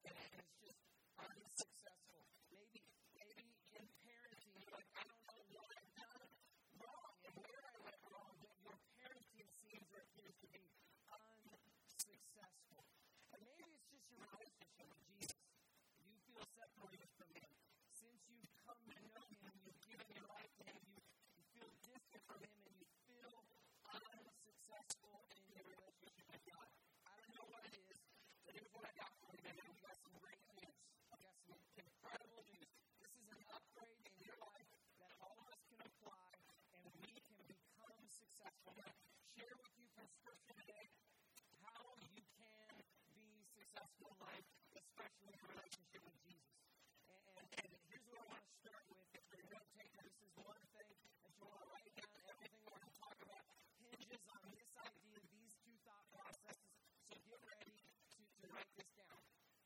and it's just unsuccessful. Maybe in parenting, like, I don't know what I've done wrong and where I went wrong, but your parenting seems or appears to be unsuccessful. And maybe it's just your relationship with Jesus. You feel separated from Him. Since you've come to know Him and you've given your life to Him, you feel distant from Him and you feel unsuccessful in your relationship with God. I don't know what it is, but here's what I got for you, man. We got some great news. We got some incredible news. This is an upgrade in your life that all of us can apply, and we can become successful. I'm going to share with you from Scripture today how you can be successful in life, especially in your relationship with Jesus. And here's what I want to start with. If you're going to take this is one thing that you want to write down. Everything we're going to talk about hinges on this idea, these two thought processes. So get ready to write this down.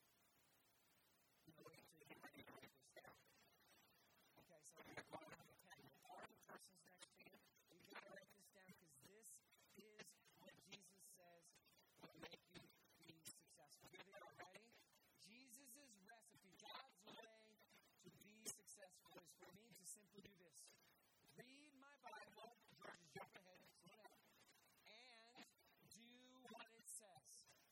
Get ready to write this down. Okay, so I'm going to call it a pen. All the persons next to you, you've got to write this down because this is what Jesus says will make you be successful. Here they are. Ready? Jesus' recipe, God's way to be successful is for me to simply do this. Read my Bible, George, jump ahead, slow down, and do what it says.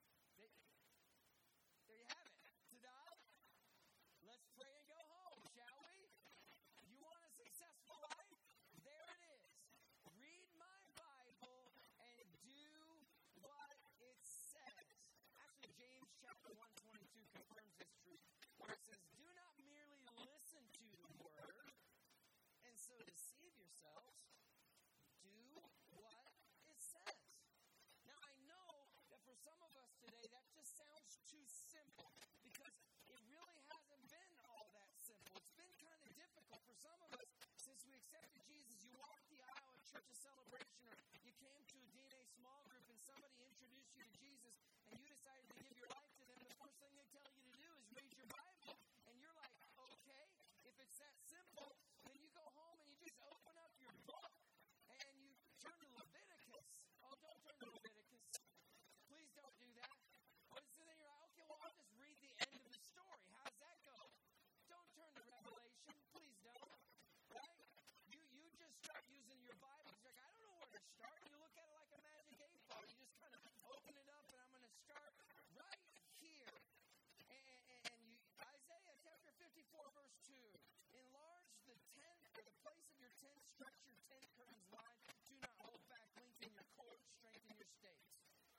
There you have it. Ta-da! Let's pray and go home, shall we? You want a successful life? There it is. Read my Bible and do what it says. Actually, James chapter 1:22 confirms this truth, where it says, do not merely listen to the word and so deceive yourselves. Do what it says. Now, I know that for some of us today, that just sounds too simple because it really hasn't been all that simple. It's been kind of difficult for some of us since we accepted Jesus. You walked the aisle at Church of Celebration, or you came to a DNA small group and somebody introduced you to Jesus and you decided to give your life to them. The first thing they tell you to do is read your Bible. And you're like, okay, if it's that simple, then you go home and you just open up your book and you turn to Leviticus. Oh, don't turn to Leviticus. Please don't do that. But so then you're like, okay, well, I'll just read the end of the story. How does that go? Don't turn to Revelation. Please don't. Right? You just start using your Bible. You're like, I don't know where to start. And you look at it like a magic 8-ball. You just kind of open it up, and I'm going to start right here. And Isaiah chapter 54, verse 2. Enlarge the tent, or the place of your tent, stretch your tent curtains wide. Do not hold back, lengthen your cords, strengthen your stakes.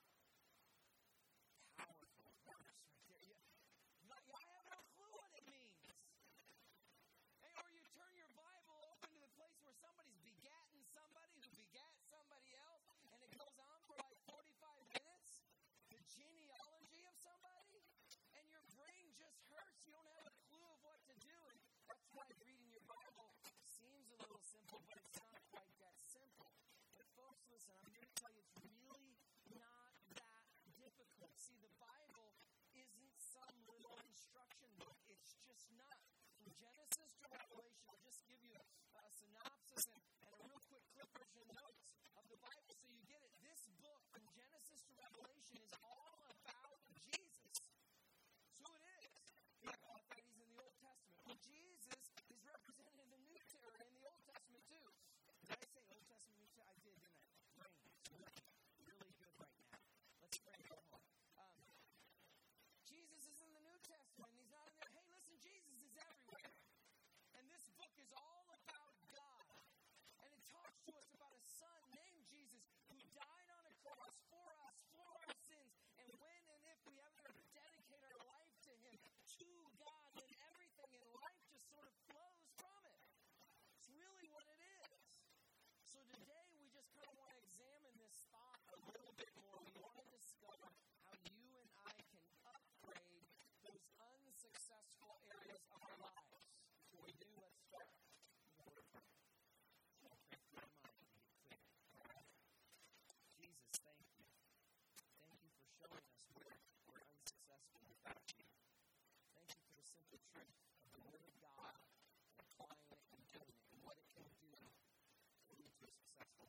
Powerful verse right there. I have no clue what it means. Hey, or you turn your Bible open to the place where somebody's begatting somebody who begat somebody else, and it goes on for like 45 minutes. The genealogy of somebody, and your brain just hurts. You don't have a clue of what to do. And that's why reading your Bible seems a little simple, but it's not quite that simple. But folks, listen, I'm here to tell you it's really not that difficult. See, the Bible isn't some little instruction book. It's just not. From Genesis to Revelation, I'll just give you a synopsis and a real quick clip version notes of the Bible so you get it. This book, from Genesis to Revelation, is all about Jesus. So it is. I thought he's in the Old Testament. Well, Jesus is represented in the New Testament, in the Old Testament too. Did I say Old Testament, New Testament? I did, didn't I? Brain. It's working really good right now. Let's pray and go home. Jesus is in the New Testament. He's not in there. Hey, listen, Jesus is everywhere. And this book is all about God. And it talks to us about a son named Jesus who died on a cross for us, for our sins. And when and if we ever dedicate our life to Him, to God, then everything in life just sort of flows from it. It's really what it is. So today we just kind of want to examine this thought a little bit more. We want to discover how you and I can upgrade those unsuccessful areas of our lives. Before we do, let's start with a word of prayer. Pray for my mind to be clear. Jesus, thank you. Thank you for showing us where we're unsuccessful without you. Thank you for the simple truth of the Word of God and applying it and doing it and what it can do to lead to a successful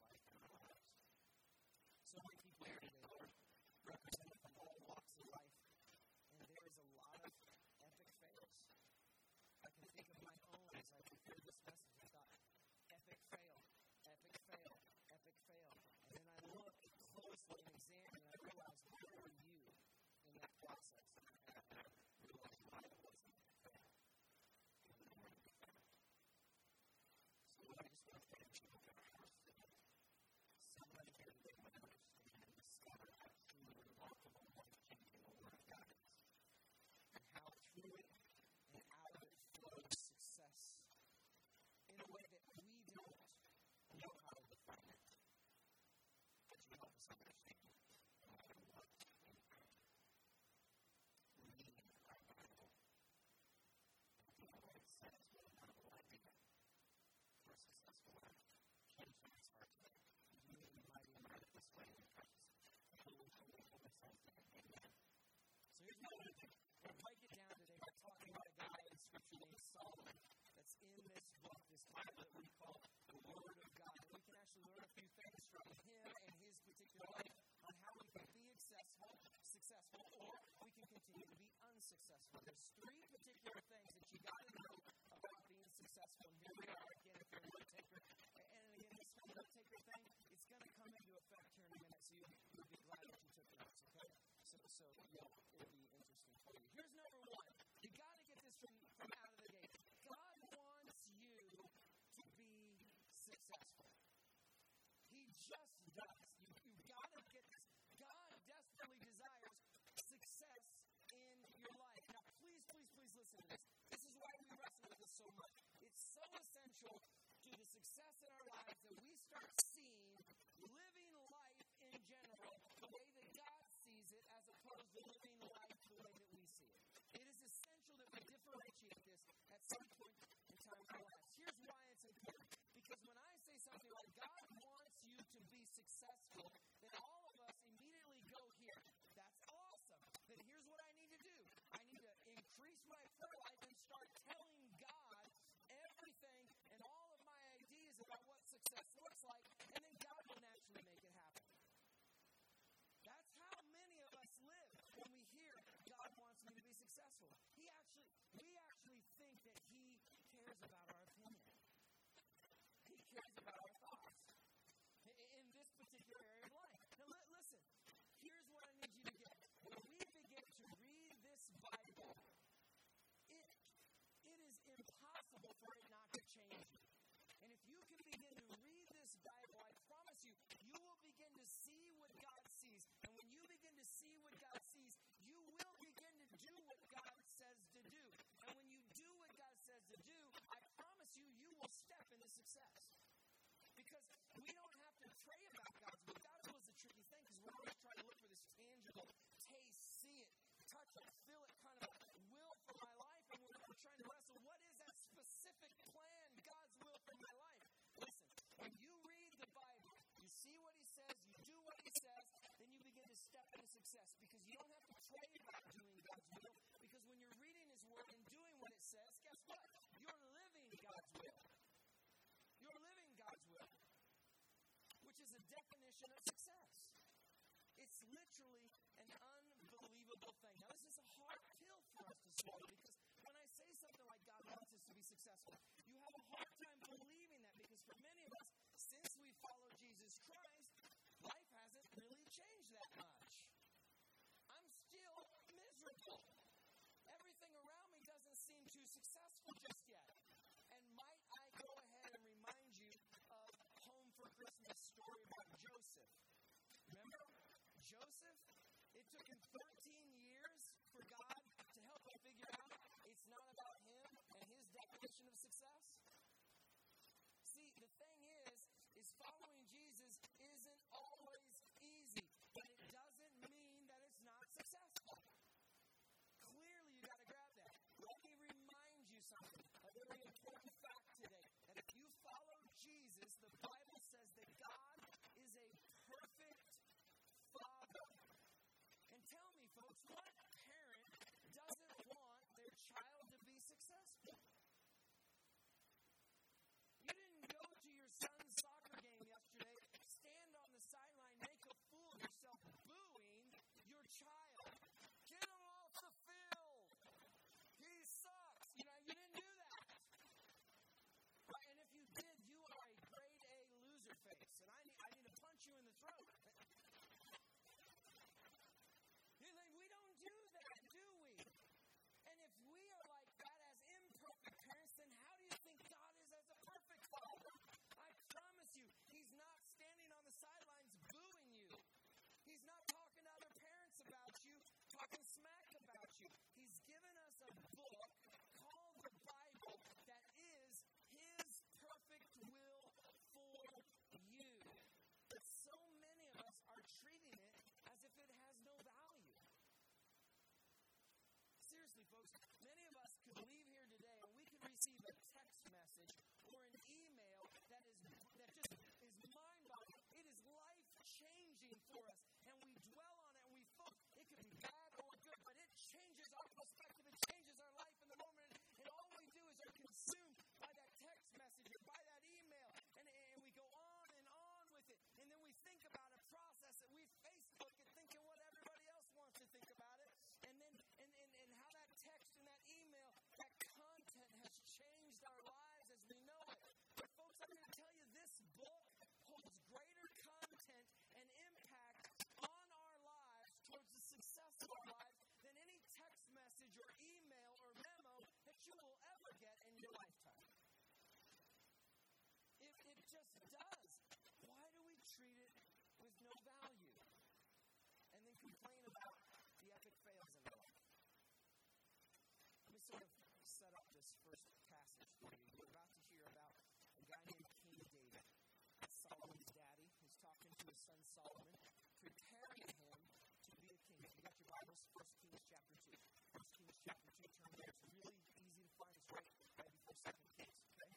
So here's what we'll do. We'll break it down today by talking about a guy in Scripture named Solomon that's in this book, this Bible that we call the Word of God. And we can actually learn a few things from him and his particular life on how we can be successful, or we can continue to be unsuccessful. There's three particular things that you got to know about being successful. And here we are again, if you're a note taker. And again, this whole note taker thing, it's going to come into effect here in a minute, so you'll be glad that you took notes, okay? So it'll be interesting for you. Here's number one. You got to get this from out of the gate. God wants you to be successful. He just does. You've got to get this. God desperately desires success in your life. Now, please listen to this. This is why we wrestle with this so much. It's so essential to the success in our lives that we start seeing living life in general the way that God sees it as opposed to living life the way that we see it. It is essential that we differentiate this at some point in time in our lives. Here's why it's important. Because when I say something like God wants you to be successful, then all of us immediately go here. That's awesome. Then here's what I need to do. I need to increase my prayer life and start telling God everything and all of my ideas about what success looks like, and then God will naturally make it happen. That's how many of us live when we hear God wants me to be successful. We actually think that He cares about our opinion. He cares about our thoughts in this particular area of life. Now listen, here's what I need you to get. When we begin to read this Bible, it is impossible for it not to change you. And if you can begin to read this Bible, I promise you, you will begin to see what God sees. And when you begin to see what God sees, you will begin to do what God says to do. And when you do what God says to do, I promise you, you will step into success. Because we don't have to pray about God's will. God's will is a tricky thing because we're always trying to look for this tangible, taste, see it, touch it, feel it kind of will for my life. And we're trying to wrestle, what is that specific plan, God's will for my life? Listen, when you read the Bible, you see what He says, you do what He says, then you begin to step into success. Because you don't have to pray about doing God's will. Because when you're reading His Word and doing what it says, guess what? You're living God's will. You're living God's will, which is a definition of success. It's literally an unbelievable thing. Now, this is a hard pill for us to swallow because when I say something like God wants us to be successful, you have a hard time believing that because for many of us, since we follow Jesus Christ, life hasn't really changed that much. I'm still miserable. Everything around me doesn't seem too successful just yet. And might I go ahead and remind you of Home for Christmas story about Joseph. Remember Joseph? It took him 13 years for God to help him figure out it's not about him and his definition of success. See, the thing is following Jesus isn't always easy, but it doesn't mean that it's not successful. Clearly, you got to grab that. Let me remind you something, a very important fact today, that if you follow Jesus, the Bible says that God is a perfect Father. And tell me, folks, what parent doesn't want their child to be successful? You didn't go to your son's soccer game yesterday, stand on the sideline, make a fool of yourself, booing your child. Get him off the field. He sucks. You didn't do that. Right? And if you did, you are a grade A loser face. And I need to punch you in the throat. We don't do that, do we? And if we are like that as imperfect parents, then how do you think God is as a perfect father? I promise you, He's not standing on the sidelines booing you. He's not talking to other parents about you, talking smack about you. He's given us a book called the Bible that is His perfect will for you. But so many of us are treating it as if it has no value. Seriously, folks, many of us could leave here today and we could receive a text message or an email that just is mind-boggling. It is life-changing for us, and we dwell on it and we focus just does. Why do we treat it with no value? And then complain about the epic fails in our life. Let me sort of set up this first passage for you. We're about to hear about a guy named King David. Solomon's daddy is talking to his son Solomon, preparing him to be a king. If you got your Bibles, 1 Kings chapter 2. 1 Kings chapter 2, turn there. It's really easy to find. It's right before 2 Kings, okay?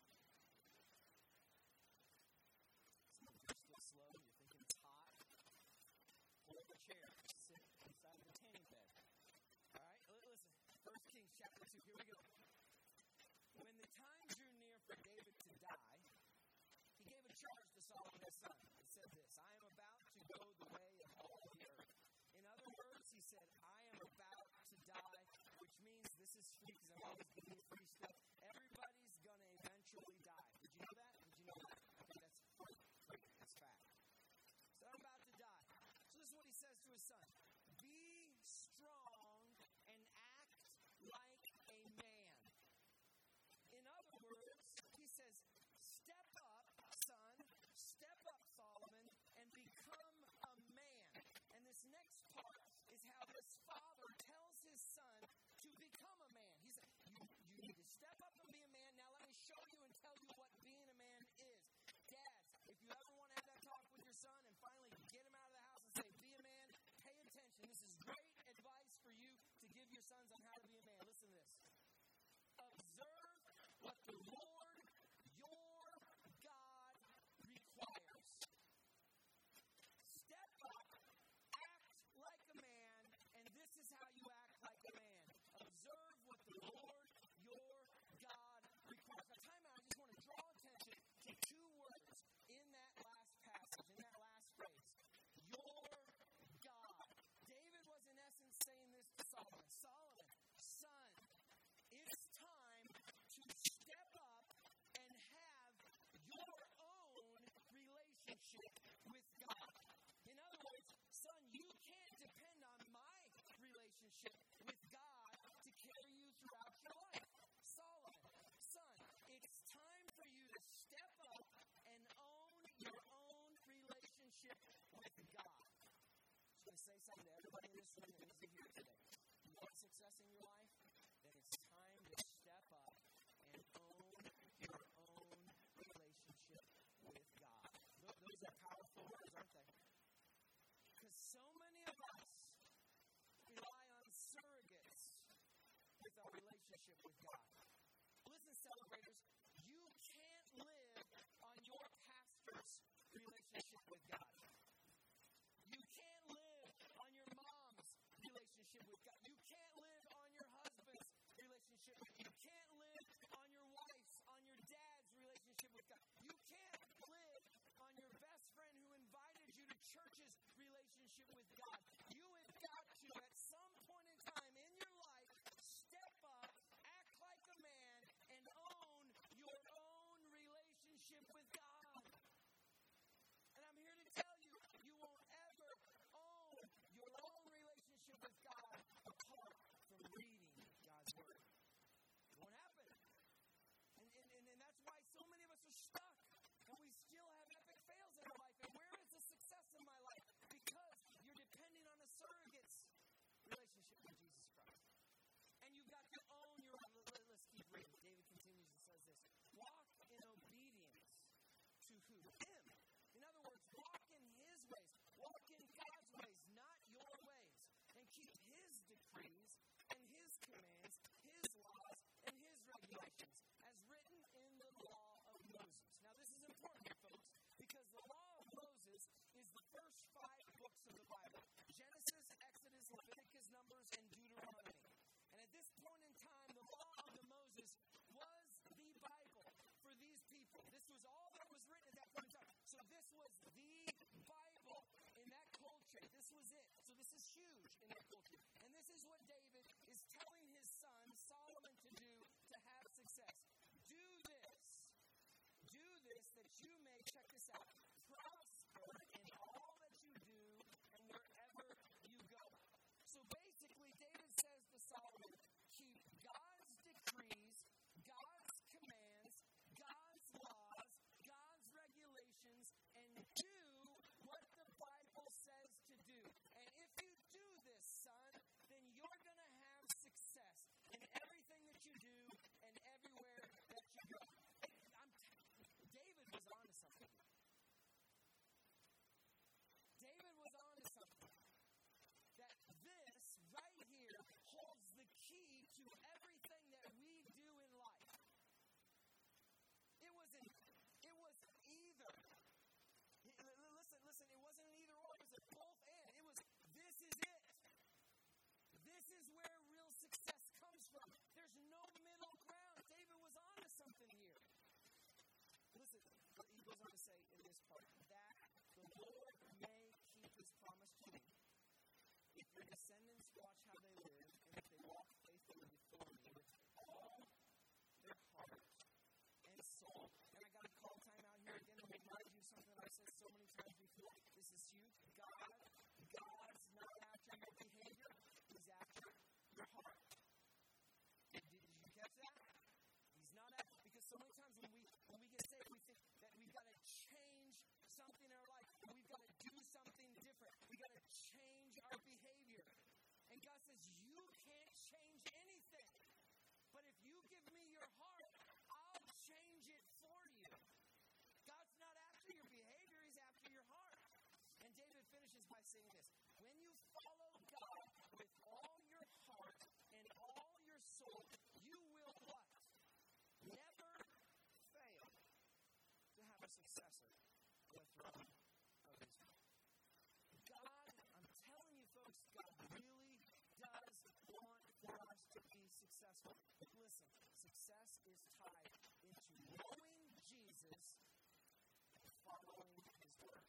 Some of you are still slow. You're thinking it's hot. Pull up a chair. Sit inside of the tanning bed. All right? Listen. 1 Kings chapter 2. Here we go. When the time drew near for David to die, he gave a charge to Solomon his son. It said this, I am about to go the way of all the earth. In other words, he said, I am about to die, which means this is free because I'm always giving you free stuff. Everybody's going to eventually die. Did you know that? Did you know that? Okay, that's free. That's fact. So I'm about to die. So this is what he says to his son. Be strong and act like a man. In other words, he says, step up, son, step up, Solomon, and become a man. And this next part is how this father tells his son to become a man. He said, you need to step up and be a man. Now let me show you and tell you what being a man is. Dads, if you ever want to have that talk with your son and finally get him out of the house and say, be a man, pay attention. This is great advice for you to give your sons on how to be a man. Listen to this. Observe what the Lord, your God, requires. Step up, act like a man, and this is how you act like a man. Observe what the Lord, your God, requires. Now, time out. I just want to draw attention to two words in that last passage, in that last phrase. Your God. David was, in essence, saying this to Solomon. Solomon, son, it's time to step up and have your own relationship with God. In other words, son, you can't depend on my relationship with God to carry you throughout your life. Solomon, son, it's time for you to step up and own your own relationship with God. I'm going to say something to everybody in this room that is here today. You want success in your life? Then it's time to step up and own your own relationship with God. Those are powerful words, aren't they? Because so many of us rely on surrogates with our relationship with God. Listen, celebrators, you can't live on your pastor's relationship with God. You can't live on your mom's relationship with God. You can't live on your husband's relationship. You can't live on your wife's, on your dad's relationship with God. You can't live on your best friend who invited you to church's relationship with God. You have got to, at some point in time in your life, step up, act like a man, and own your own relationship with God. And I'm here to tell you, you won't ever own your own relationship with God apart from reading God's Word. It won't happen. And that's why so many of us are stuck. And we still have epic fails in our life. And where is the success in my life? Because you're depending on a surrogate's relationship with Jesus Christ. And you've got to own your own. Let's keep reading. David continues and says this. Walk in obedience to who? Him. In other words, walk in His ways. Walk in God's ways, not your ways. And keep His decrees and His commands, His laws, and His regulations, as written in the law of Moses. Now, this is important, folks, because the law of Moses is the first 5 books of the Bible. Genesis, Exodus, Leviticus, Numbers, and Deuteronomy. And at this point in time, the law of Moses was the Bible for these people. This was all that was written at that point in time. your descendants watch how they live, and if they walk faithfully before me with all their heart and soul. And I got to call time out here again and remind you of something that I've said so many times before. This is huge. God's not after your behavior. He's after your heart. Did you catch that? He's not after, because so many times when we get saved, we think that we've got to change something in our life. We've got to do something different. We've got to change our behavior. And God says, you can't change anything. But if you give me your heart, I'll change it for you. God's not after your behavior, He's after your heart. And David finishes by saying this: when you follow God with all your heart and all your soul, you will what? Never fail to have a successor on the throne of Israel. God, I'm telling you folks, God really does want for us to be successful. Listen, success is tied into knowing Jesus and following His word.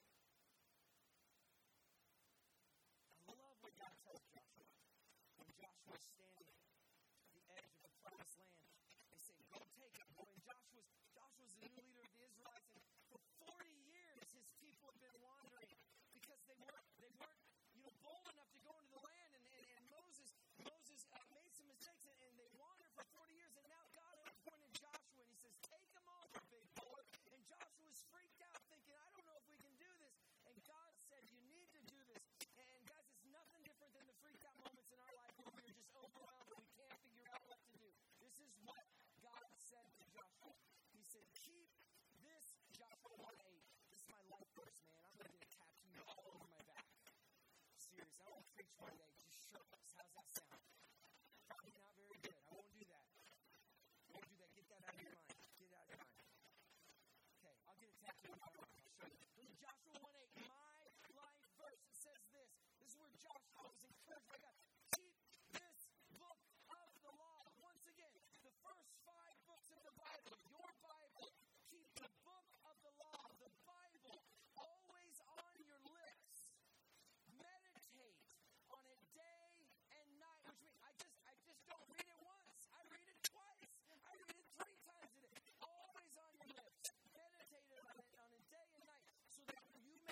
I love what God tells Joshua. When Joshua is standing at the edge of the promised land, they say, go take it. And Joshua's the new leader of the Israelites, and for 40 years his people have been wandering because they weren't bold enough to go into the land, and Moses made some mistakes, and they wandered for 40 years, and now God appointed Joshua, and He says, take them over, big boy. And Joshua's freaked out, thinking, I don't know if we can do this. And God said, you need to do this. And guys, it's nothing different than the freaked out moments in our life where we're just overwhelmed and we can't figure out what to do. This is what God said to Joshua. He said, keep this, Joshua 1:8. This is my life verse, man. I'm going to get a tattoo all over my back. Serious. I want to preach one day. Just shirtless. How's that sound? Probably not very good. I won't do that. Won't do that. Get that out of your mind. Get it out of your mind. Okay, I'll get a tattoo on my arm. I'll show you. Look at Joshua 1:8. My life verse. It says this. This is where Joshua was encouraged by God. Keep this book of the law. Once again, the first 5 books of the Bible, your Bible. Keep the book of the law, the Bible, always on your lips. Meditate on it day and night, which means I just don't read it once. I read it twice. I read it 3 times a day. Always on your lips. Meditate on it day and night, so that you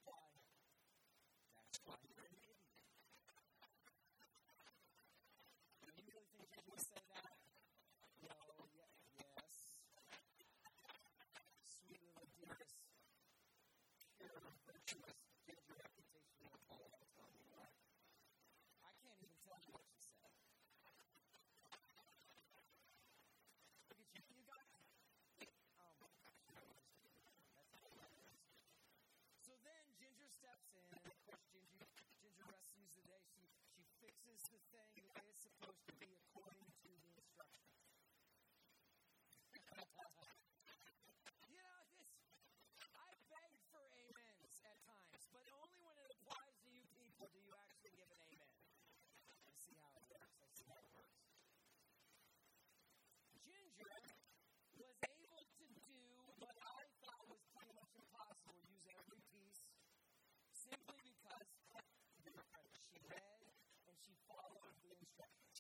why you're an idiot. Now, you really think Ginger would say that? No, yes. Sweet little dearest, pure, virtuous Ginger reputation of all the time. I can't even tell you what she said. Look at you. You got it. Oh my gosh. So then Ginger steps in, and of course Ginger rescues the day. She fixes the thing the way it's supposed to be according to the instructions. You know, I beg for amens at times, but only when it applies to you people do you actually give an amen. I see how it works. Ginger was able to do what I thought was pretty much impossible, use every piece, simply because she read and she followed the instructions.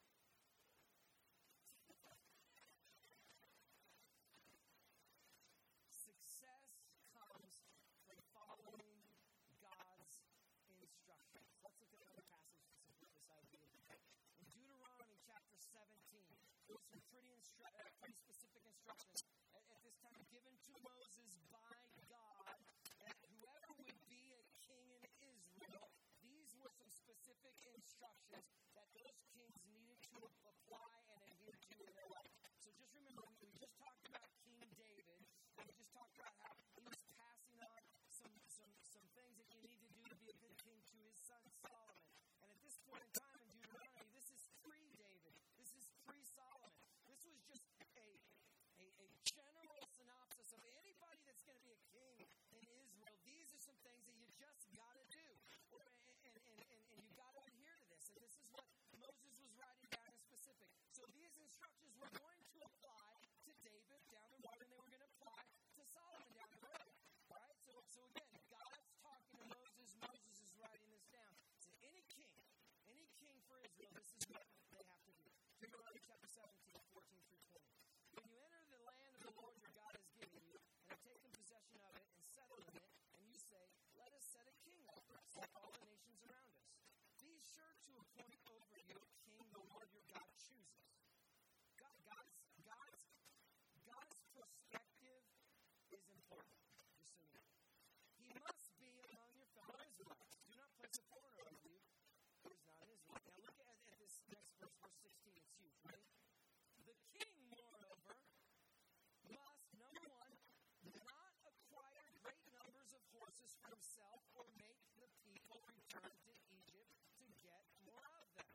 Success comes from following God's instructions. Let's look at another passage to support this idea. In Deuteronomy chapter 17, there's some pretty specific instructions at this time given to Moses by God that whoever would be a king in Israel, these were some specific instructions that those kings needed to apply and adhere to in their life. So just remember, we just talked about King David, and we just talked about how he was passing on some things that you need to do to be a good king to his son Solomon. And at this point in time in Deuteronomy, this is pre-David. This is pre-Solomon. This was just a general synopsis of anybody that's going to be a king in Israel. These are some things that you just got to do. And you got to adhere to this. And this is what Moses was writing down in specific. So these instructions were going to apply to David down the road, and they were going to apply to Solomon down the road. All right? So again, God's talking to Moses. Moses is writing this down. So any king for Israel, this is what they have to do. Deuteronomy chapter 17, 14 through 20. When you enter the land of the Lord your God has given you, and have taken possession of it, and settled in it, and you say, let us set a king over us, like all the nations around us. Be sure to appoint over you a king the Lord your God chooses. God's perspective is important, just so you know. He must be among your fellow Israelites. Do not place a foreigner over you who is not an Israelite. Now look at this next verse, verse 16. It's huge, right? The king, moreover, must, number one, not acquire great numbers of horses for himself or make the people return to Egypt to get more of them.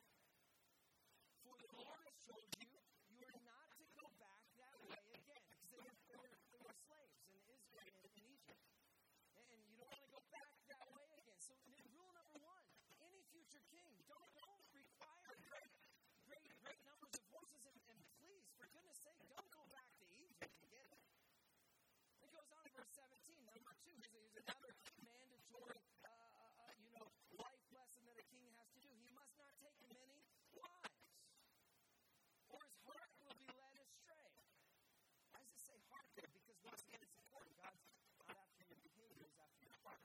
For the Lord has told you, you are not to go back that way again. Because they were slaves in Egypt. And you don't want to go back that way again. So rule number one, any future king, don't require great numbers of horses. And please, for goodness sake, don't go back to Egypt to get it. It goes on in verse 17. Number two, here's another mandatory life lesson that a king has to do. He must not take many wives, or his heart will be led astray. Why does it say heart there? Because once again, it's important. God's not after your behavior, he's after your heart.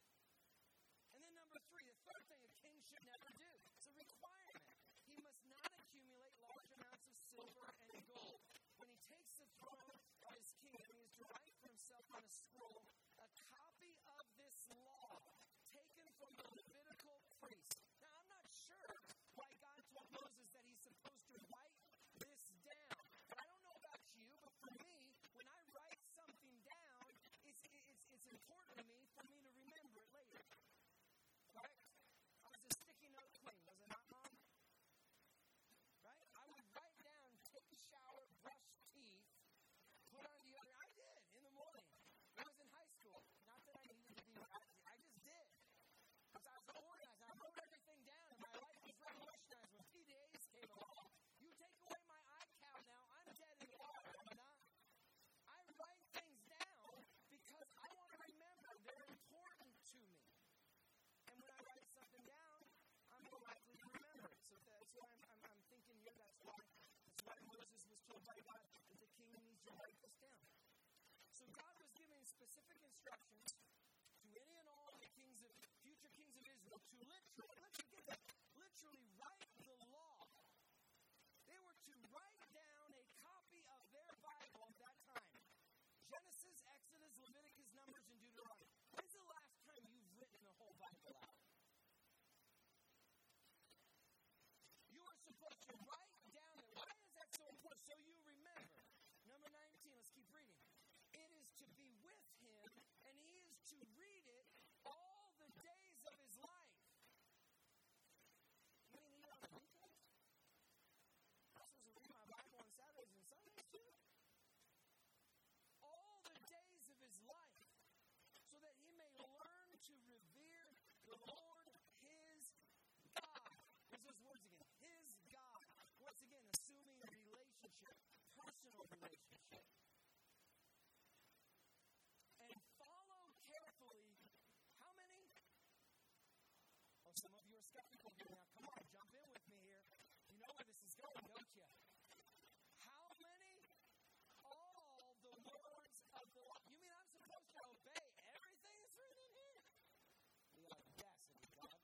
And then number three, the third thing a king should never do. It's a requirement. He must not accumulate large amounts of silver and gold. When he takes the throne of his kingdom, he is to write for himself on a scroll a copy of this law taken from the Levitical priest. Now, I'm not sure why God told Moses that he's supposed to write this down. I don't know about you, but for me, when I write something down, it's important to me for me to remember it later. Right? I was a sticky note queen, was it not, Mom? Right? I would write down, take a shower, brush teeth, put on deodorant. I did in the morning. I was in high school. Not that I needed to be, I just did. Because I was organized. I wrote everything down, and my life was revolutionized when PDAs came along. You take away my iCal now, I'm dead in the water. I'm not. I write things down because I want to remember. They're important to me. And when I write something down, I'm more likely to remember it. So that's why I'm thinking here. That's why Moses was told by God that the king needs to write this down. So God was giving specific instructions to any and all the to literally write the law. They were to write down a copy of their Bible at that time. Genesis, Exodus, Leviticus, Numbers, and Deuteronomy. When's the last time you've written the whole Bible out? You are supposed to write down that. Why is that so important? So you remember. Number 19, let's keep reading. It is to be with him, and he is to read it all the days of his life. You mean he don't read things? I'm supposed to read my Bible on Saturdays and Sundays too? All the days of his life, so that he may learn to revere the Lord his God. Here's those words again. His God. Once again, assuming relationship, personal relationship. And follow carefully. How many? Oh, some of you are skeptical here now. Come on, jump in with me here. You know where this is going, don't you? How many? All the words of the law. You mean I'm supposed to obey everything that's written in here? The audacity, God.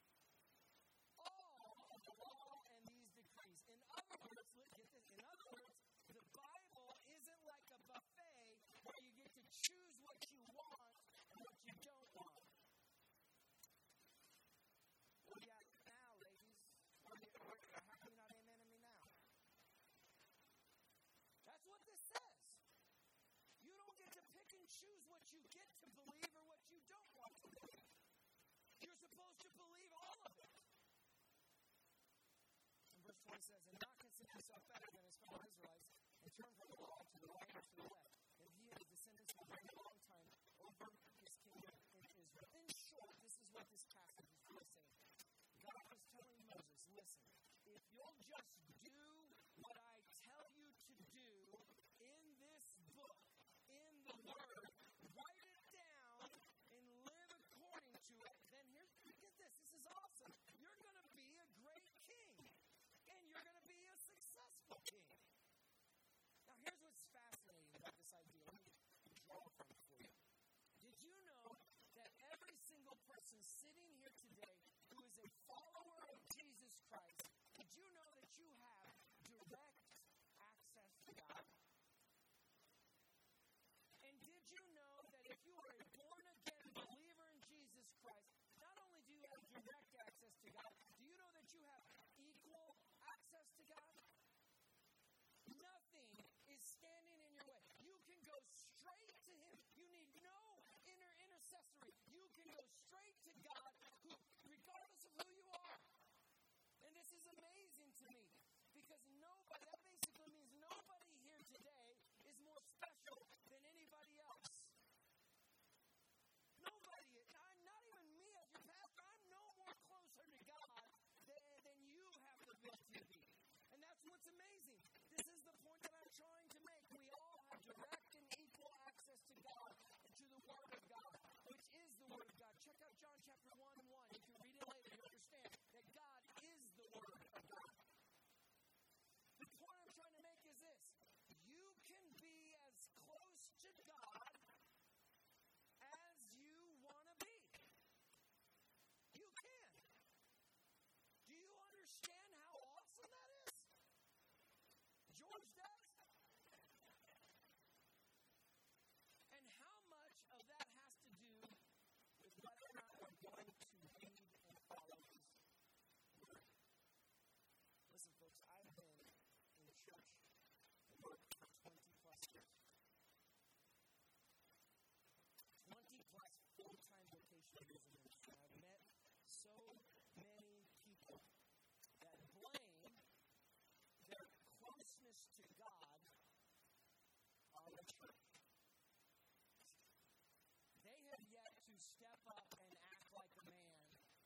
All of the law and these decrees. In other words, get this. In other words, the Bible isn't like a buffet where you get to choose what you want and what you don't want. What do you got now, ladies? How can you not amen me now? That's what this says. You don't get to pick and choose what you get to believe or what you don't want to believe. You're supposed to believe all of it. And verse 20 says, and not consider himself better than his fellow Israelites, and turn from the law to the right or to the left, and he and his descendants will reign a long time over his kingdom in Israel. In short, this is what this passage is really saying. God was telling Moses, listen, if you'll just do what I tell you to do in this book, in the Word, write it down and live according to it, then get this is awesome. You're going to be a great king, and you're going to be a successful king. Now, here's what's fascinating about this idea. Let me draw from it for you. Did you know that every single person sitting here today who is a follower of Jesus Christ, did you know that you have direct access to God? And did you know that if you are a born-again believer in Jesus Christ, not only do you have direct access to God, do you know that you have equal access to God? Nothing is standing in your way. You can go straight to him. You need no intercessory. You can go straight to God, regardless of who you are. And this is amazing to me, because that basically means nobody here today is more special than anybody else. Nobody, not even me as your pastor, I'm no more closer to God than you have the ability to be. And that's what's amazing. This is the point that I'm trying to make. We all have direct and equal access to God and to the Word of God, which is the Word of God. Check out John chapter 1:1. If you read it later, you understand that God is the Word of God. The point I'm trying to make is this. You can be as close to God as you want to be. You can. Do you understand how awesome that is? George does. And how much of that has to do with whether or not we're going to read and follow his word. Listen, folks, I've been in church for 20 plus years. 20 plus full-time vocational years in ministry. I've met so many people that blame their closeness to God on the church. They have yet to step up and act like a man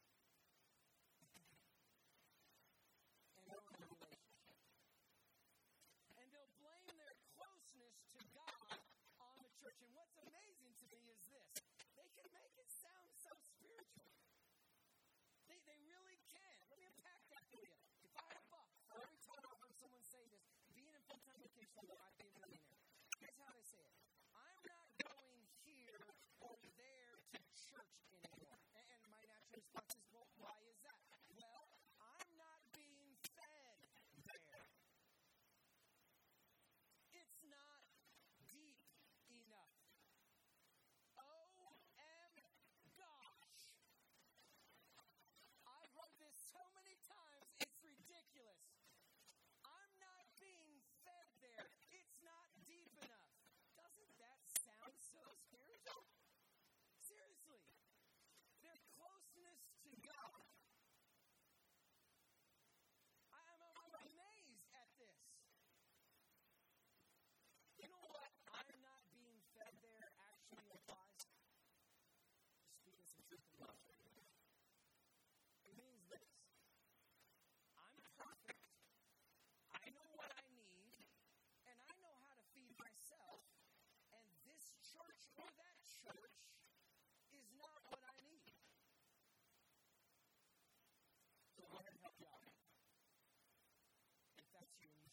and own a relationship. And they'll blame their closeness to God on the church. And what's amazing to me is this. They can make it sound so spiritual. They really can. Let me unpack that for you. If I had a buck for every time I heard someone say this, being in full-time vacation, I'd be a millionaire. Here's how they say it. I'm not going here or there to church anymore. And my natural response is, well,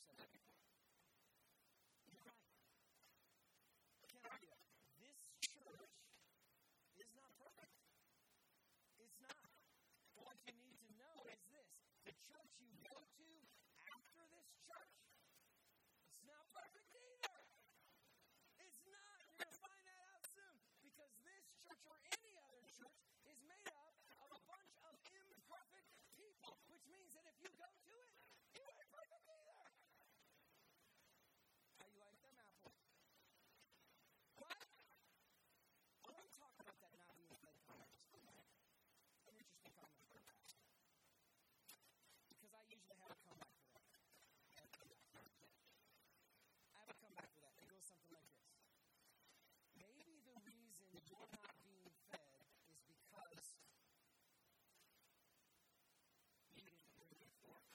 said that before. You're right. I can't argue that. This church is not perfect. It's not. What you need to know is this. The church you go to after this church, it's not perfect either. It's not. You're going to find that out soon. Because this church or any other church is made up of a bunch of imperfect people. Which means that if you go to it, you ain't perfect either. How you like them apples? What? I want to talk about that not being fed comment. An interesting comment for that. Because I usually have a comeback for that. I have a comeback for that. It goes something like this. Maybe the reason you're not being fed is because you didn't bring your fork.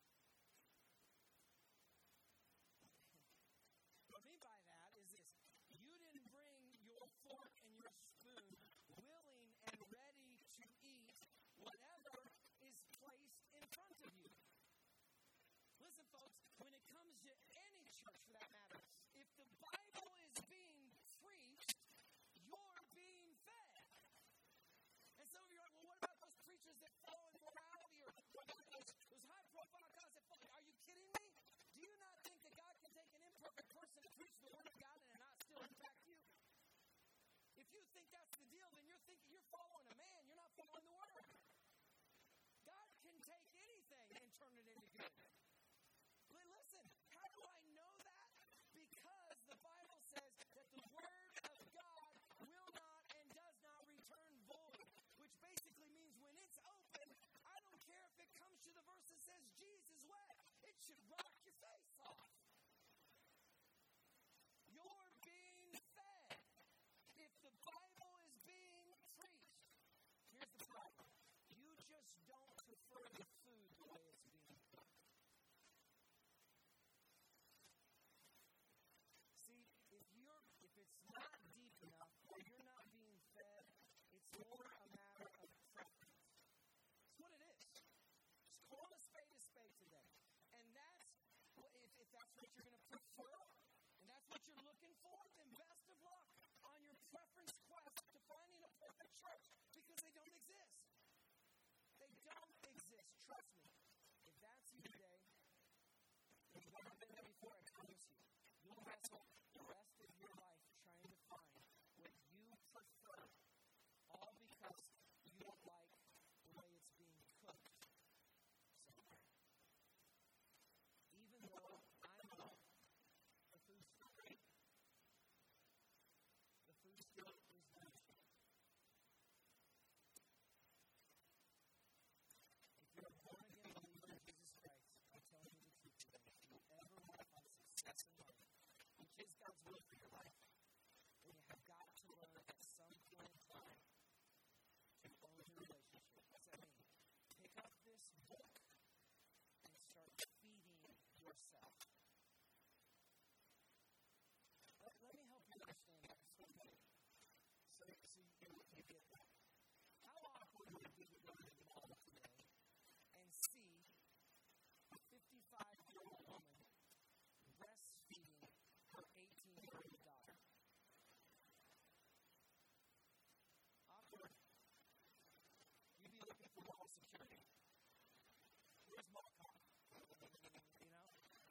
What I mean by that is this. You didn't bring your fork and your spoon willing and ready to eat whatever is placed in front of you. Listen, folks, when it comes to any church for that matter, if the Bible is being preached, you're being fed. And some of you are like, well, what about those preachers that fall in morality or those high-profile guys that fall? Are you kidding me? Do you not think that God can take an imperfect person and preach the Word of God and it not still impact you? If you think that's the deal, then you're thinking you're following a man. You're not following the Word. God can take anything and turn it into good. But listen, how do I know that? Because the Bible says that the Word of God will not and does not return void, which basically means when it's open, I don't care if it comes to the verse that says Jesus wept. It should rock your face off. You're being fed. If the Bible is being preached, here's the problem. You just don't prefer the food the way it's being cooked. See, if it's not deep enough or you're not being fed, it's more a matter of preference. It's what it is. Just call a spade today. And that's, if that's what you're going to prefer, and that's what you're looking for, then best of luck on your preference quest to finding a perfect church, because they don't exist. They don't exist. Trust me. If that's you today, if you've never been there before, I promise you, you'll wrestle the rest of your life trying to find what you prefer, all because you don't like the way it's being cooked somewhere. Even though I know the food's still great, the food still is nourishing. If you're a born-again believer in Jesus Christ, I'm telling you the truth today. If you ever want to find success in life, which is God's will for your life, then you have got to learn at some point in time to own your relationship. What's that mean? Pick up this book and start feeding yourself. Let me help you understand that. So you get that. How awkward would it be to go to the mall today and see a 55-year-old woman breastfeeding her 18-year-old daughter? Awkward. You'd be looking for mall security. Where's mall cop? You know?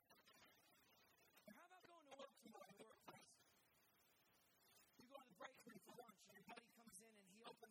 Or how about going to work tomorrow in the workplace? You go to the break room for lunch and your buddy comes in and he opens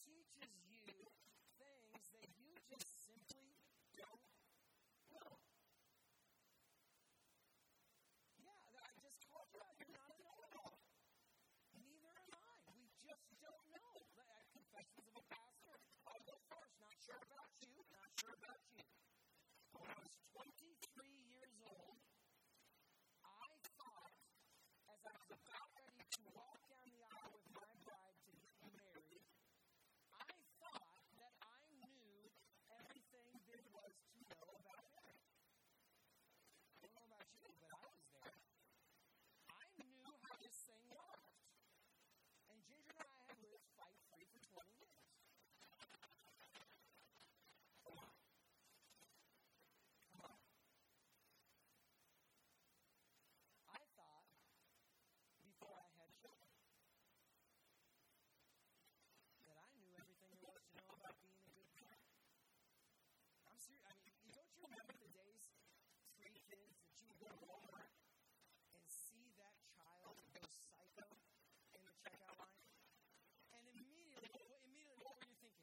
teaches you things that you just simply don't know. Yeah, I just called you out. You're not a know-it-all. Neither am I. We just don't know. Confessions of a pastor. I'll go first. Not sure about you. Not sure about you. When I was 23 years old, I thought, as I was about ready to walk down the aisle with my bride to get married, I thought that I knew everything there was to know about marriage. I don't know about you, but I was there. I knew how this thing worked. And Ginger and I had lived fight-free for 20 years. Come on. I thought, before I had children, that I knew everything there was to know about being a good parent. I'm serious. I mean, don't you remember the days pre-kids that you would go to Walmart and see that child go psycho in the checkout line? And immediately, what were you thinking?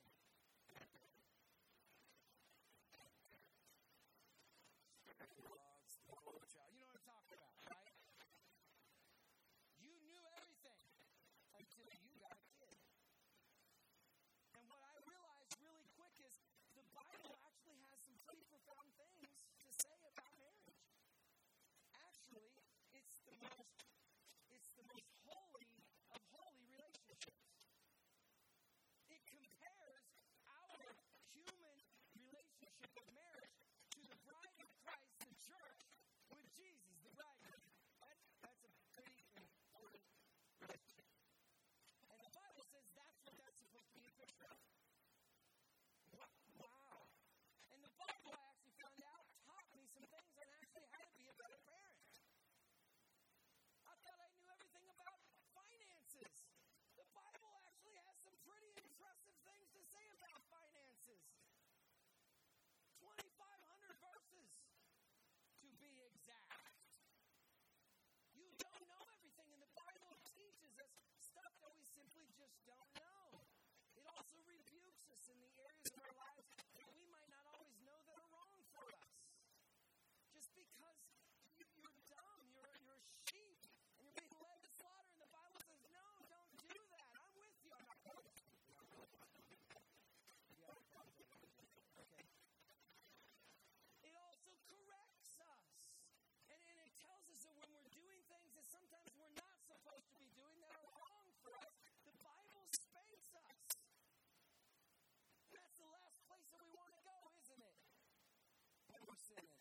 You know what I'm talking about, right? You knew everything until you got a kid. And what I realized really quick is the Bible actually has some pretty profound things to say about marriage. Actually, it's the most holy of holy relationships. It compares our human relationship of marriage to the bride of Christ, the church, with Jesus, the bridegroom. That's a pretty important relationship. And the Bible says that's what that's supposed to be a picture of. Wow. And the Bible, I actually found out, taught me some things on actually how to be a better parent. I thought I knew everything about finances. The Bible actually has some pretty impressive things to say about finances. 2,500 verses, to be exact. You don't know everything, and the Bible teaches us stuff that we simply just don't know. It also rebukes us in the areas of our lives that we might not always know that are wrong for us. Just because you're dumb, you're a sheep, and you're being led to slaughter, and the Bible says, no, don't do that. I'm with you. I'm not going to. Okay. It also corrects us. And it tells us that when we're doing things that sometimes we're not supposed to be doing that are wrong for us, the Bible spanks us. And that's the last place that we want to go, isn't it? When we're sinning.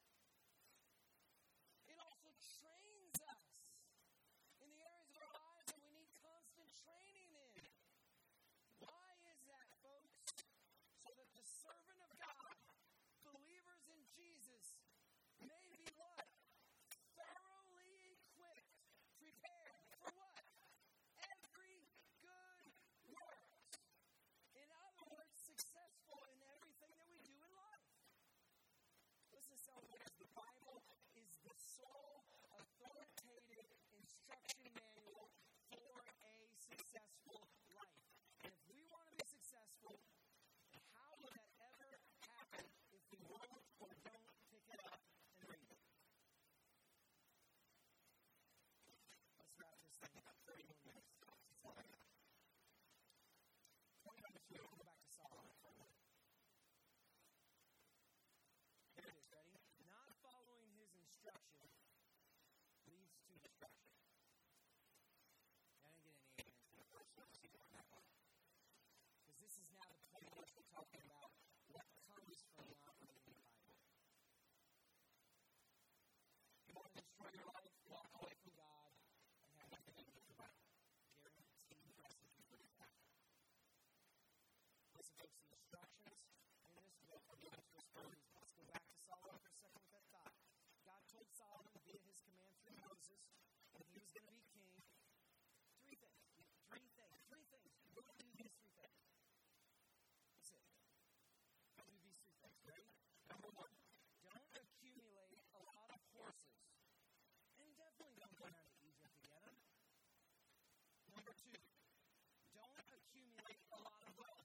It also trains us in the areas of our lives that we need constant training in. Why is that, folks? So that the servant of God, believers in Jesus, may be what? Thoroughly equipped, prepared for what? Every good work. In other words, successful in everything that we do in life. Listen, celebrants, the Bible is the sole authoritative instruction manual for a successful life. And if we want to be successful, how would that ever happen if we won't or don't pick it up and read it? Let's wrap this thing up. 31 minutes. Point number 2. We'll go back to Solomon for a minute. Here it is. Ready? Not following his instruction leads to destruction. I didn't get any amen for the first one. On that one. Because this is now the point in which we're talking about what comes from not reading the Bible. You want to destroy your life, walk away from God, and have nothing to do with the Bible. Guaranteed recipe for disaster. Listen, folks, the instructions in this book are given to us for a reason. Let's go back to Solomon for a second with that thought. God told Solomon via his command through Moses that he was going to be king. Three things. Go do these 3 things. That's it. Go do these 3 things. Ready? Number 1, don't accumulate a lot of horses. And definitely don't go down to Egypt to get them. Number 2, don't accumulate a lot of wealth.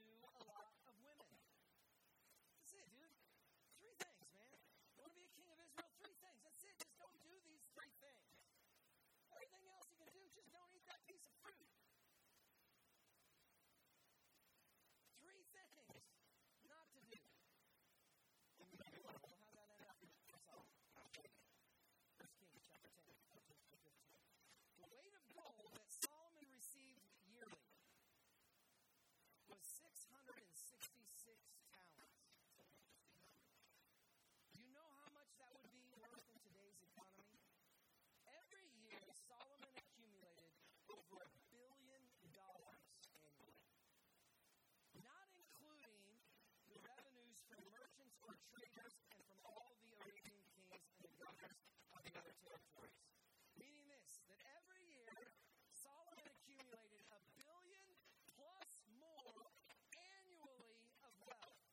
pursue a lot of women. That's it, dude. 3 things, man. You want to be a king of Israel? 3 things. That's it. Just don't do these 3 things. Everything else you can do, just don't eat that piece of fruit. 3 things not to do. Well, how'd that end up? 1 Kings chapter 10, 14-15. The weight of gold that Solomon received yearly was 666 talents. Do you know how much that would be worth in today's economy? Every year, Solomon accumulated over $1 billion annually, not including the revenues from merchants or traders and from all the Arabian kings and the governors of the other territories. Meaning this, that every year, Solomon accumulated $1 billion plus more annually of wealth.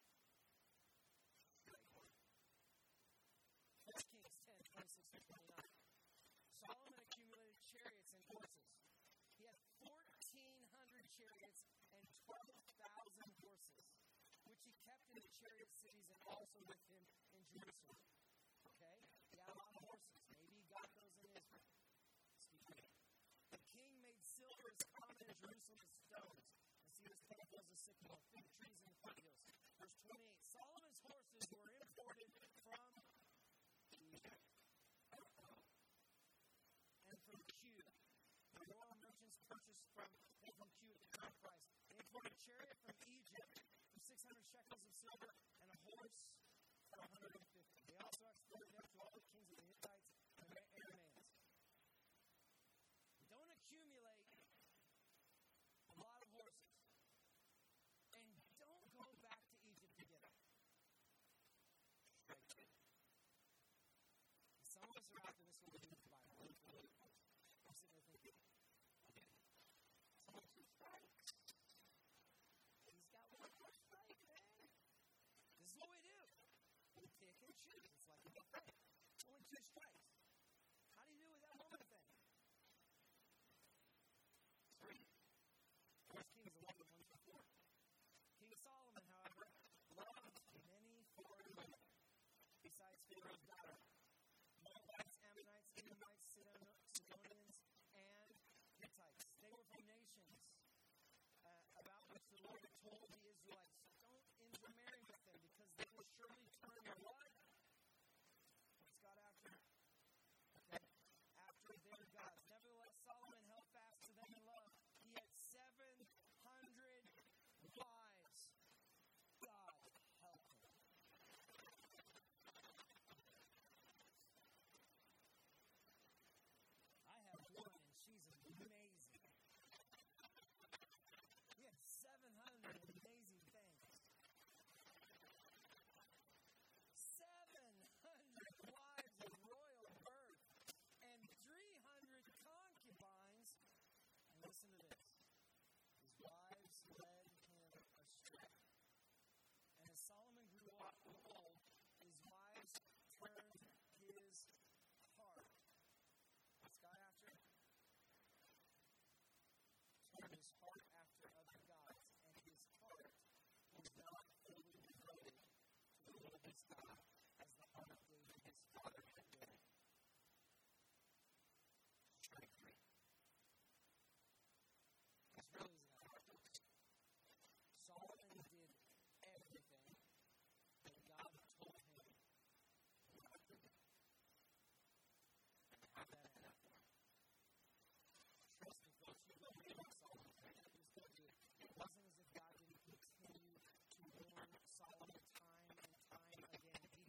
1 Kings 10, 26-29. Solomon accumulated chariots and horses. He had 1,400 chariots and 12,000 horses, which he kept in the chariot cities and also with him in Jerusalem. Okay? He had a lot of horses. Maybe he got those in Israel. The king made silver as common in Jerusalem as stones. And see this purples of sycamore, fig trees in the foothills. Verse 28. Solomon's horses were imported from Egypt and from Cuba. The royal merchants purchased from Cuba at the current price. They imported a chariot from Egypt for 600 shekels of silver and a horse for 150. They also exported them to all the kings of the Hittites and the Arameans. Don't accumulate a lot of horses. And don't go back to Egypt to get them. Some of us are out there, this will be the Bible. I'm sitting there thinking, okay, so 2 strikes. He's got 1 more strike, man. This is what we do. We pick and choose. It's like a buffet. Only 2 strikes. How do you do with that woman thing? 3. 1 Kings 11, 1-4. King Solomon, however, loved many foreign women, besides Pharaoh's daughter. Moabites, Ammonites, Edomites, Sidonians, and Hittites. They were from nations about which the Lord had told the Israelites, don't intermarry with them because they will surely turn your what? What's God after? Okay. After their gods. Nevertheless, Solomon held fast to them in love. He had 700 wives. God help him. I have 1 and she's amazing. He had 700 amazing things. 700 wives of royal birth and 300 concubines. And listen to this. His wives led him astray. And as Solomon grew old, his wives turned his heart. What's God after? Turned his heart after other gods. And his heart was not fully devoted to the Lord his God, as the heart of David his father had been. Strike 3. This really isn't that hard. Solomon did everything that God told him not to do. And how that ended up. Trust me, folks, you don't read about Solomon. It wasn't as if God didn't continue to warn Solomon time and time again. He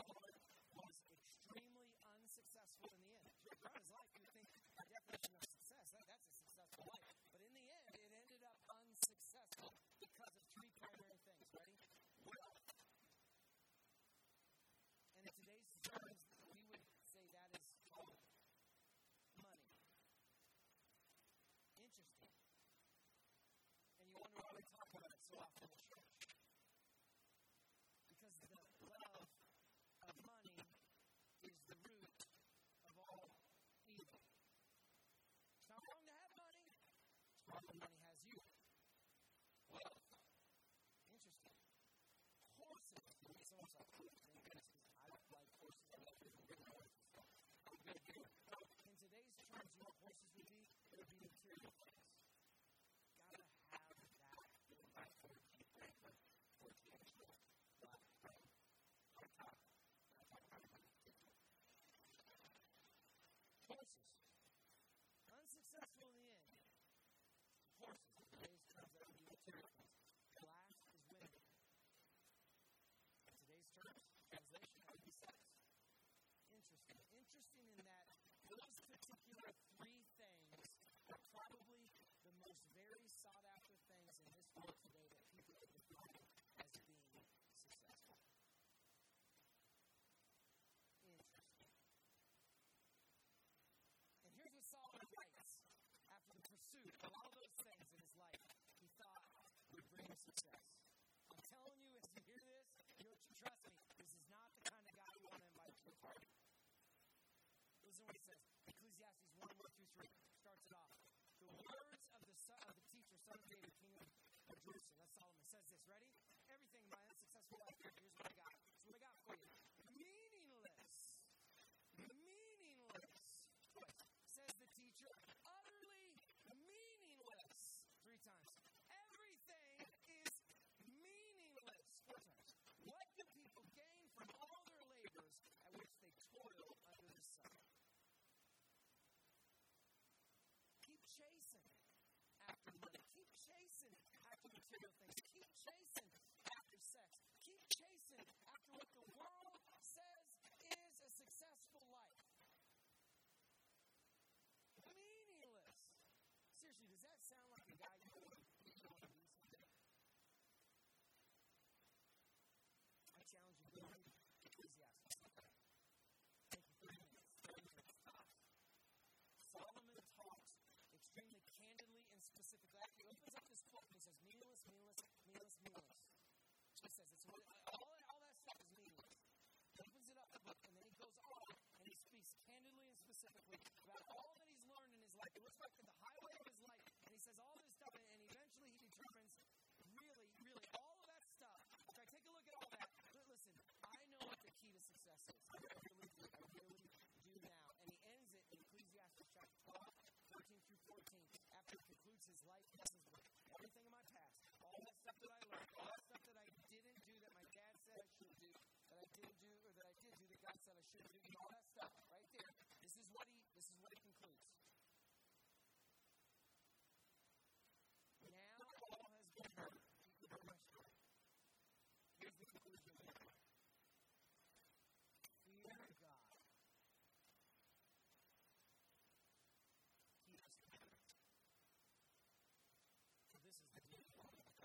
Solomon was extremely unsuccessful in the end. Throughout his life, you would think the definition of success, that's a successful life. But in the end, it ended up unsuccessful because of three primary things. Ready? Wealth. And in today's terms, we would say that is called money. Interesting. And you wonder why we talk about it so often in church. Because the love of money is the root of all evil. It's not wrong to have money. It's wrong when money has you. Wealth. Interesting. Horses. It's almost like, thank goodness, I like horses. I love horses. I'm good here. In today's terms, you know what horses would be? It would be material things. Gotta have that. Horses. Unsuccessful in the end. Horses. In today's terms, that would be material things. Glass is women. In today's terms, translation, that would be sex. Interesting. Interesting in that those particular three things are probably the most very sought after things in this world today that people are defining as being successful. Interesting. And here's what Solomon writes after the pursuit of all those things in his life he thought would bring him success. I'm telling you, as you hear this, you'll trust me, this is not the kind of guy you want to invite to a party. Listen to what he says. Ecclesiastes 1:1-3 starts it off. The words of the teacher, son of David, king of Jerusalem. That's Solomon. Says this. Ready? Everything in my unsuccessful life. Here's what I got. Here's what I got for you. Meaningless. Meaningless. Says the teacher. Utterly meaningless. 3 times. Everything is meaningless. 4 times. What do people gain from all their labors at which they toil under the sun? Keep chasing after money. Keep chasing after material things. Keep chasing after sex. Keep chasing after what the world says is a successful life. Meaningless. Seriously, does that sound like a guy you want to be someday? I challenge you to read Ecclesiastes. Take you 30 minutes. 30 minutes tops. Solomon talks extremely candidly and specifically. He opens up this quote and he says, meaningless, meaningless, meaningless, meaningless. He says, all that stuff is meaningless. He opens it up and then he goes on and he speaks candidly and specifically about all that he's learned in his life. It looks like the highway of his life. And he says all this stuff and eventually he determines really, really all of that stuff. If I take a look at all that, listen, I know what the key to success is. I really do. I really do now. And he ends it in Ecclesiastes chapter 12, 13-14. After he concludes his life lessons with everything in my past, all that stuff that I learned, all that stuff that I didn't do that my dad said I should do, that I didn't do, or that I did do that God said I should do, and all that stuff right there. This is what he concludes. Now all has been heard. You can hear my story. Here's the conclusion of it. Fear God. Keep us together. So this is the deal.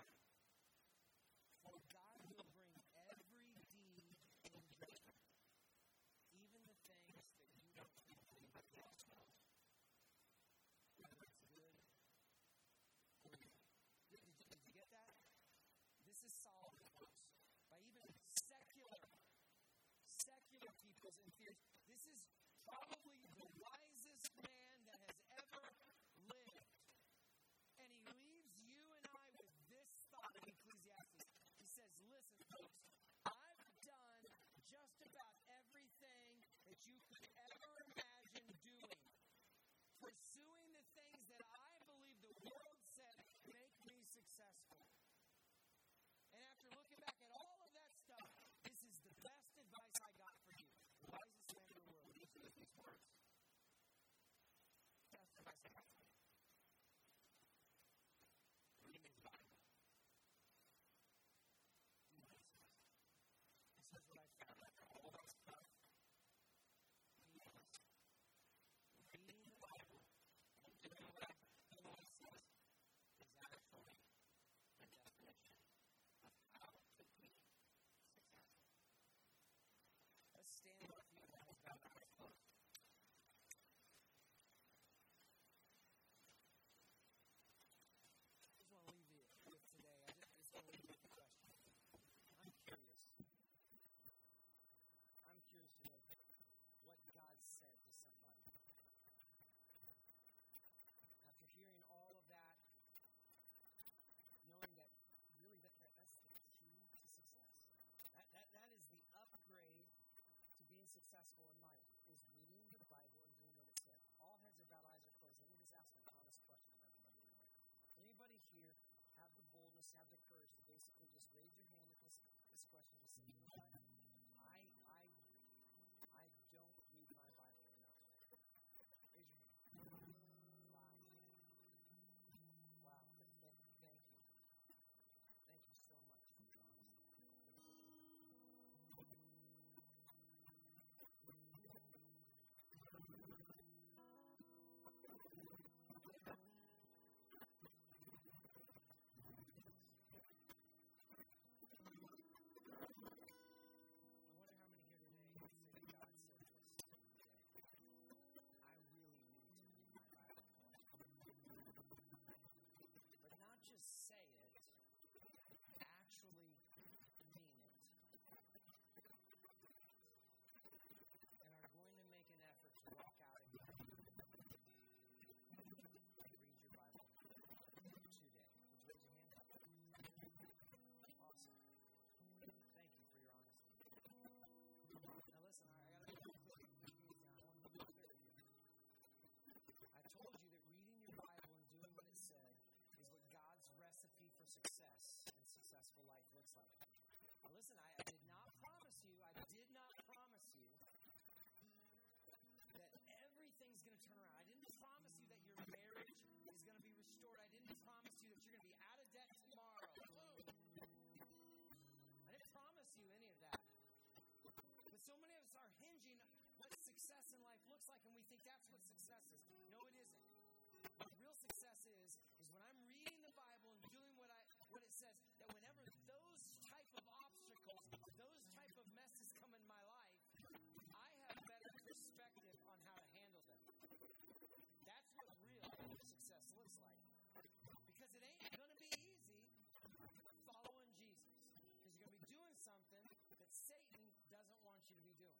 For God will bring every deed in judgment, even the things that you don't think are possible. Whether it's good or evil. Did you get that? This is Solomon, folks. By even secular peoples and theories. This is probably the wisest man that has ever lived. And he leaves you and I with this thought in Ecclesiastes. He says, listen, folks, I've done just about everything that you could ever imagine doing. Pursuing the things that I believe the world said make me successful. And after looking back at all of that stuff, this is the best advice I got for you. The wisest man in the world. Listen to these words. Best advice I got for you. Read his Bible. This is what I found after all those successful in life is reading the Bible and doing what it said. All heads are bowed, eyes are closed. Let me just ask an honest question of everybody right now. Anybody here have the boldness, have the courage to basically just raise your hand at this question and say, you know what? I don't read my Bible enough. Raise your hand. Wow. Thank you. Thank you so much for your honesty. Just say it, actually mean it, and are going to make an effort to walk out and read your Bible today. Would you raise your hand? Awesome. Thank you for your honesty. Now listen, I got to be clear. I want to be clear with you. I told you that reading your Bible and doing what it said is what God's recipe for success and successful life looks like. Now listen, I did not promise you that everything's going to turn around. I didn't promise you that your marriage is going to be restored. I didn't promise you that you're going to be out of debt tomorrow. Boom. I didn't promise you any of that. But so many of us are hinging what success in life looks like, and we think that's what success is. No, it isn't. What real success is when I'm reading the Bible and doing what it says, that whenever those type of obstacles, those type of messes come in my life, I have better perspective on how to handle them. That's what real success looks like. Because it ain't going to be easy following Jesus. Because you're going to be doing something that Satan doesn't want you to be doing.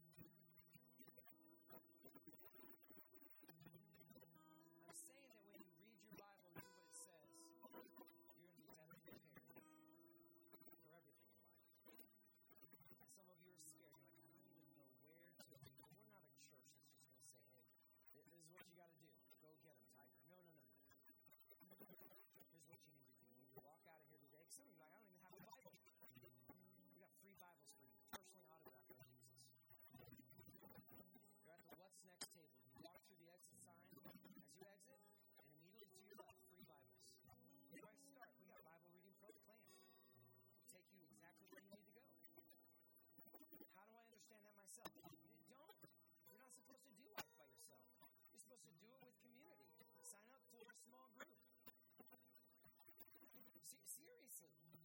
I'm saying that when you read your Bible and do what it says, you're going to be better prepared for everything in life. Some of you are scared. You're like, I don't even know where to be. But we're not a church that's just going to say, hey, this is what you got to do. Go get them, Tiger. No. Here's what you need to do. You need to walk out of here today. Some of you are like, I don't even have a Bible. We got free Bibles for you, personally autographed by Jesus. You're at the What's Next table. You walk through the exit sign as you exit, and immediately to your left, free Bibles. Where do I start? We got Bible reading plan. It'll take you exactly where you need to go. How do I understand that myself? You don't. You're not supposed to do life by yourself. You're supposed to do it with community. Sign up for a small group. Seriously.